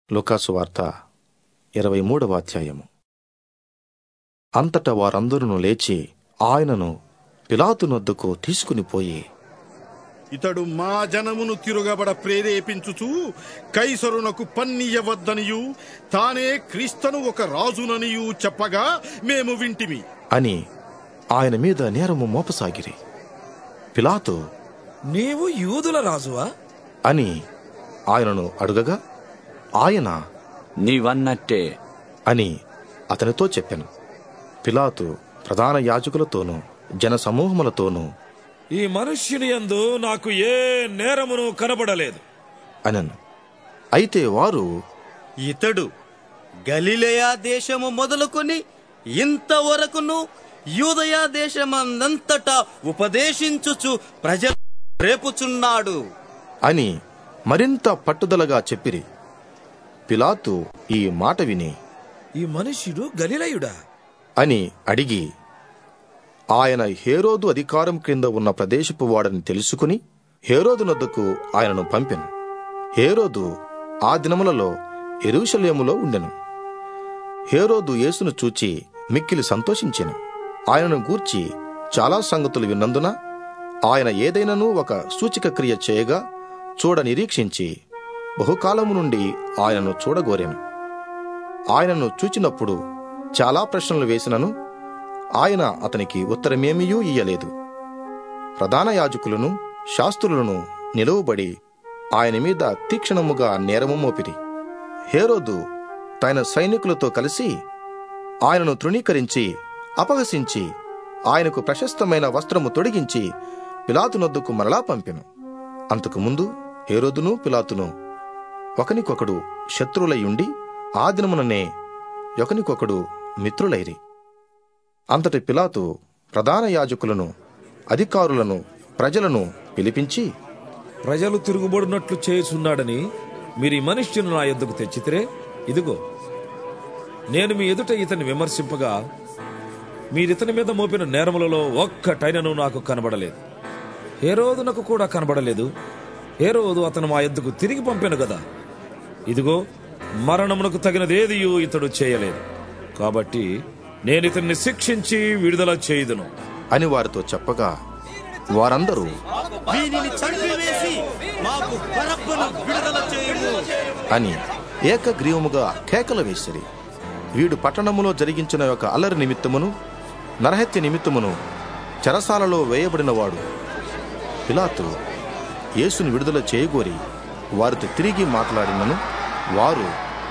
లూకాసు వార్త 23వ అధ్యాయము. అంతటా వారందరూ లేచి ఆయనను పిలాతు నొద్దకు తీసుకుని పోయి, ఇతడు మా జనమును తిరుగబడ ప్రేరేపించుచు కైసరునకు పన్నియవద్దనియు తానే క్రీస్తును ఒక రాజుననియు చెప్పగా మేము వింటిమి అని ఆయన మీద నేరము మోపసాగిరి. పిలాతు, నీవు యూదుల రాజువా అని ఆయనను అడుగగా, ఆయన నీవన్నట్టే అని అతనితో చెప్పెను. పిలాతు ప్రధాన యాజకులతోనూ జనసమూహములతోనూ, ఈ మనుష్యుని యందు నాకు ఏ నేరమును కనబడలేదు అనెను. అయితే వారు, ఇతడు గలిలయ దేశము మొదలుకొని ఇంతవరకును యూదయ దేశమందంతటా ఉపదేశించుచు ప్రజలు రేపుచున్నాడు అని మరింత పట్టుదలగా చెప్పిరి. పిలాతు ఈ మాట విని, ఈ మనుష్యుడు గలిలయుడా అని అడిగి, ఆయన హేరోదు అధికారం క్రింద ఉన్న ప్రదేశపు వాడని తెలుసుకుని హేరోదు నొద్దకు ఆయనను పంపెను. హేరోదు ఆ దినములలో యెరూషలేములో ఉండెను. హేరోదు యేసును చూచి మిక్కిలి సంతోషించెను. ఆయనను గూర్చి చాలా సంగతులు విన్నందున ఆయన ఏదైనాను ఒక సూచక క్రియ చేయగా చూడ నిరీక్షించి బహుకాలము నుండి ఆయనను చూడగోరెను. ఆయనను చూచినప్పుడు చాలా ప్రశ్నలు వేసినను ఆయన అతనికి ఉత్తరమేమీయూ ఇయ్యలేదు. ప్రధాన యాజకులను శాస్త్రులను నిలువబడి ఆయన మీద తీక్షణముగా నేరము మోపిరి. హేరోదు తన సైనికులతో కలిసి ఆయనను తృణీకరించి అపహసించి ఆయనకు ప్రశస్తమైన వస్త్రము తొడిగించి పిలాతు నొద్దకు మరలా పంపెను. అంతకుముందు హేరోదును పిలాతును ఒకనికొకడు శత్రువులయుండి ఆ దినముననే ఒకనికొకడు మిత్రులైరి. అంతటి పిలాతు ప్రధాన యాజకులను అధికారులను ప్రజలను పిలిపించి, ప్రజలు తిరుగుబడినట్లు చేయుచున్నాడని మీరు ఈ మనుష్యుని నా యొద్దకు తెచ్చితిరే, ఇదిగో నేను మీ ఎదుట ఇతన్ని విమర్శింపగా మీరితని మీద మోపిన నేరములలో ఒక్కటైనను నాకు కనబడలేదు. హేరోదునకు కూడా కనబడలేదు. హేరోదు అతను మా యొద్దకు తిరిగి పంపాను గదా. ఇదిగో మరణమునకు తగినదేదియూ ఇతడు చేయలేదు. కాబట్టి నేను ఇతన్ని శిక్షించి విడుదల చేయుదును అని వారితో చెప్పగా, వారందరూ వీనిని చంపివేసి మాకు బరబ్బను విడుదల చేయుము అని ఏకగ్రీవముగా కేకలు వేసిరి. వీడు పట్టణములో జరిగించిన ఒక అల్లరి నిమిత్తమును నరహత్య నిమిత్తమును చెరసాలలో వేయబడినవాడు. పిలాతు యేసును విడుదల చేయగోరి వారితో తిరిగి మాట్లాడినను వారు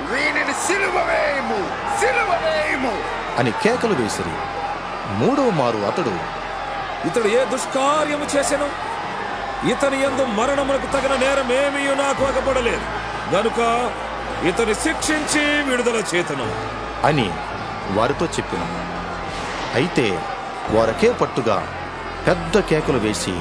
అని కేకలు వేసిరి. మూడవ మారు అతడు, ఇతడు ఏ దుష్కార్యము చేసెను? ఇతని యందు మరణమునకు తగిన నేరమేమీ నాకు అగపడలేదు గనుక ఇతని శిక్షించి విడుదల చేతును అని వారితో చెప్పిన. అయితే వారకే పట్టుగా పెద్ద కేకలు వేసి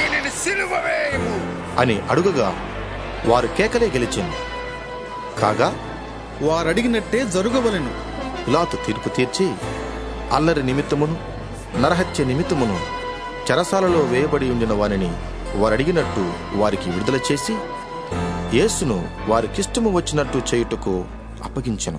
అని అడుగగా వారు కేకలే గెలిచింది. కాగా వారడిగినట్టే జరుగవలెను. పిలాతు తీర్పు తీర్చి అల్లరి నిమిత్తమును నరహత్య నిమిత్తమును చెరసాలలో వేయబడి ఉండిన వారిని వారడిగినట్టు వారికి విడుదల చేసి యేసును వారికిష్టము వచ్చినట్టు చేయుటకు అప్పగించెను.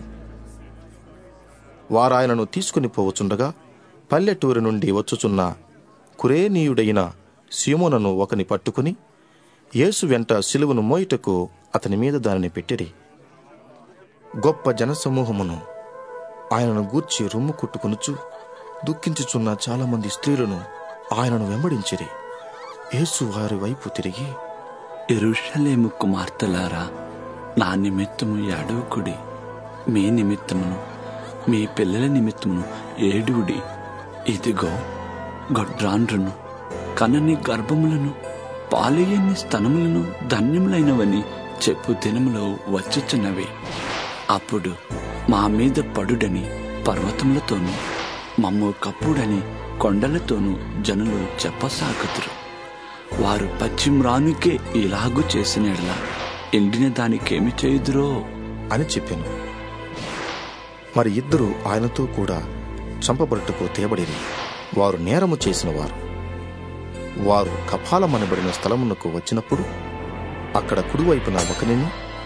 వారాయనను తీసుకుని పోవచుండగా పల్లెటూరి నుండి వచ్చుచున్న కురేనీయుడైన సీమోనను ఒకని పట్టుకుని యేసు వెంట సిలువను మోయుటకు అతని మీద దానిని పెట్టిరి. గొప్ప జనసమూహమును ఆయనను గూర్చి రొమ్ము కొట్టుకొనుచు దుఃఖించుచున్న చాలా మంది స్త్రీలను ఆయనను వెంబడించిరి. యేసు వారి వైపు తిరిగి, యెరూషలేము కుమార్తెలారా, నా నిమిత్తము ఏడవకుడి. మీ నిమిత్తమును మీ పిల్లల నిమిత్తమును ఏడుడి. ఇదిగో గొడ్రాండ్రును కనని గర్భములను పాలయ్యని స్తనములను ధన్యములైనవని చెప్పు దినములో వచ్చుచున్నవి. అప్పుడు మా మీద పడుడని పర్వతములతోనూ మమ్ము కప్పుడని కొండలతోనూ జనులు చెప్పసాగుతురు. వారు పశ్చిమ్రానికే ఇలాగు చేసిన ఎడల ఎండిన దానికేమి చేయుదురో అని చెప్పాను. మరి ఇద్దరు ఆయనతో కూడా చంపబడుటకు తేబడిరి. వారు నేరము చేసిన వారు. వారు కపాలమనబడిన స్థలమునకు వచ్చినప్పుడు అక్కడ కుడివైపున ఒకనిని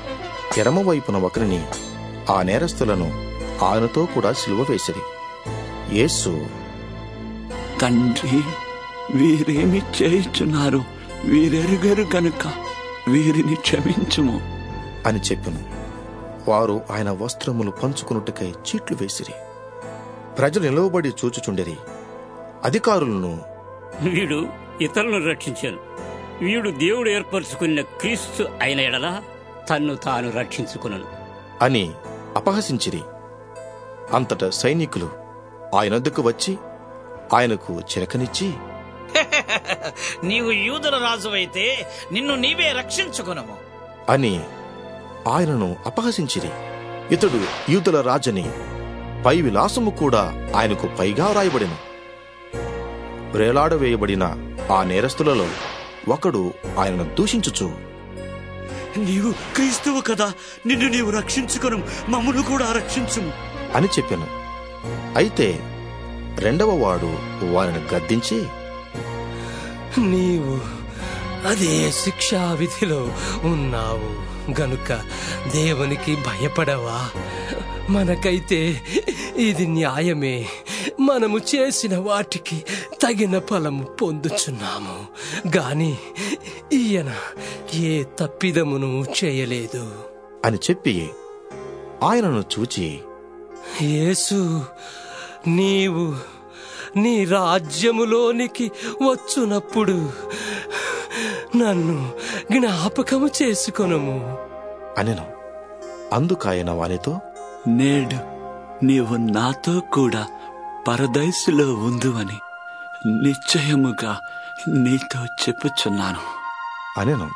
ఎడమవైపున ఒకరిని, ఆ నేరస్తులను ఆయనతో కూడా సిలువ వేసిరి. యేసు, తండ్రి, వీరేమి చేయుచున్నారు, వీరెరుగరు గనుక వీరిని క్షమించుము అని చెప్పెను. వారు ఆయన వస్త్రములు పంచుకున్నట్టుకై చీట్లు వేసిరి. ప్రజలు నిలవబడి చూచుచుండిరి. అధికారులను, వీడు ఇతరులను రక్షించాను, వీడు దేవుడు ఏర్పరచుకున్న క్రీస్తు అయిన ఎడల తన్ను తాను రక్షించుకునను అని అపహసించిరి. అంతటా సైనికులు ఆయన వద్దకు వచ్చి ఆయనకు చిరకనిచ్చి, నీవు యూదుల రాజువైతే నిన్ను నీవే రక్షించుకొనుము అని ఆయనను అపహసించిరి. ఇతడు యూదుల రాజని పై విలాసము కూడా ఆయనకు పైగా వ్రాయబడెను. వేలాడవేయబడిన ఆ నేరస్తులలో ఒకడు ఆయనను దూషించుచు, నీవు క్రీస్తువు కదా, నిన్ను నీవు రక్షించుకొను, మమ్మను కూడా రక్షించుము అని చెప్పెను. అయితే రెండవ వాడు వారిని గద్దించి, నీవు అదే శిక్షా విధిలో ఉన్నావు గనుక దేవునికి భయపడవా? మనకైతే ఇది న్యాయమే, మనము చేసిన వాటికి తగిన ఫలము పొందుచున్నాము గాని ఈయన ఏ తప్పిదమును చేయలేదు అని చెప్పి ఆయనను చూచి, యేసు, నీవు నీ రాజ్యములోనికి వచ్చునప్పుడు నన్ను జ్ఞాపకము చేసుకొనుము అనెను. అందుకాయన వానితో, నేడు నీవు నాతో కూడా పరదైసులో ఉందువని నిశ్చయముగా నీతో చెప్పుచున్నాను అనెను.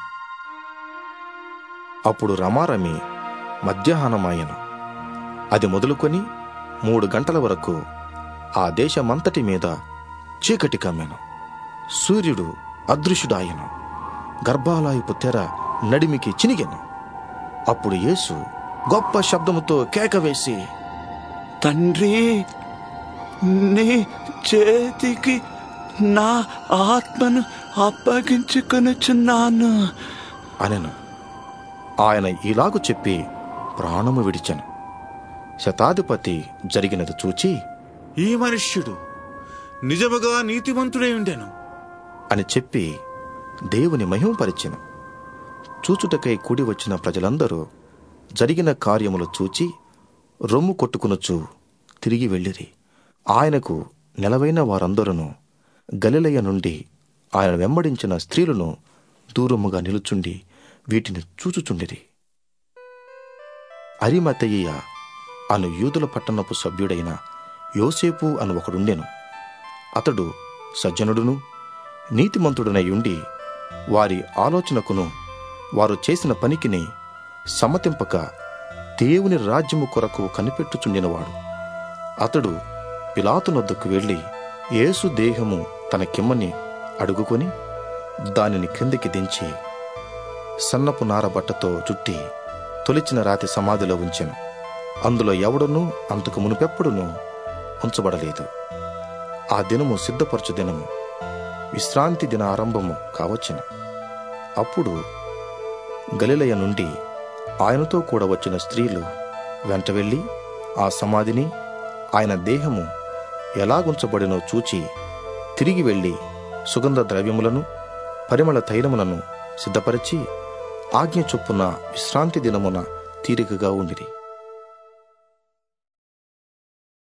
అప్పుడు రమారమి మధ్యాహ్నమాయెను. అది మొదలుకొని 3 గంటల వరకు ఆ దేశమంతటి మీద చీకటి కమ్మెను. సూర్యుడు అదృశ్యుడాయెను. గర్భాలయపు తెర నడిమికి చినిగెను. అప్పుడు యేసు గొప్ప శబ్దముతో కేక వేసి, తండ్రి, నీ చేతికి నా ఆత్మను అప్పగించుకొనుచున్నాను అనెను. ఆయన ఇలాగు చెప్పి ప్రాణము విడిచెను. శతాధిపతి జరిగినది చూచి, ఈ మనుష్యుడు నిజముగా నీతిమంతుడై ఉండెను అని చెప్పి దేవుని మహిమపరిచెను. చూచుటకై కూడి వచ్చిన ప్రజలందరూ జరిగిన కార్యములు చూచి రొమ్ము కొట్టుకునొచ్చు తిరిగి వెళ్ళిరి. ఆయనకు నెలవైన వారందరూ గలిలయ నుండి ఆయన వెంబడించిన స్త్రీలను దూరముగా నిలుచుండి వీటిని చూచుచుండిరి. అరిమతయ్య అను యూదుల పట్టణపు సభ్యుడైన యోసేపు అను ఒకడుండెను. అతడు సజ్జనుడును నీతిమంతుడునై ఉండి వారి ఆలోచనకును వారు చేసిన పనికిని సమ్మతింపక దేవుని రాజ్యము కొరకు కనిపెట్టుచుండినవాడు. అతడు పిలాతునొద్దకు వెళ్లి యేసు దేహము తనకిమ్మని అడుగుకొని దానిని క్రిందికి దించి సన్నపు నారబట్టతో చుట్టి తొలిచిన రాతి సమాధిలో ఉంచెను. అందులో ఎవడునూ అంతకు మునుపెప్పుడునూ ఉంచబడలేదు. ఆ దినము సిద్ధపరచు దినము, విశ్రాంతి దిన ఆరంభము కావచ్చును. అప్పుడు గలిలయ నుండి ఆయనతో కూడా వచ్చిన స్త్రీలు వెంట వెళ్లి ఆ సమాధిని, ఆయన దేహము ఎలాగుంచబడినో చూచి తిరిగి వెళ్లి సుగంధ ద్రవ్యములను పరిమళ తైలములను సిద్ధపరిచి ఆజ్ఞ చొప్పున విశ్రాంతి దినమున తీరికగా ఉండిరి.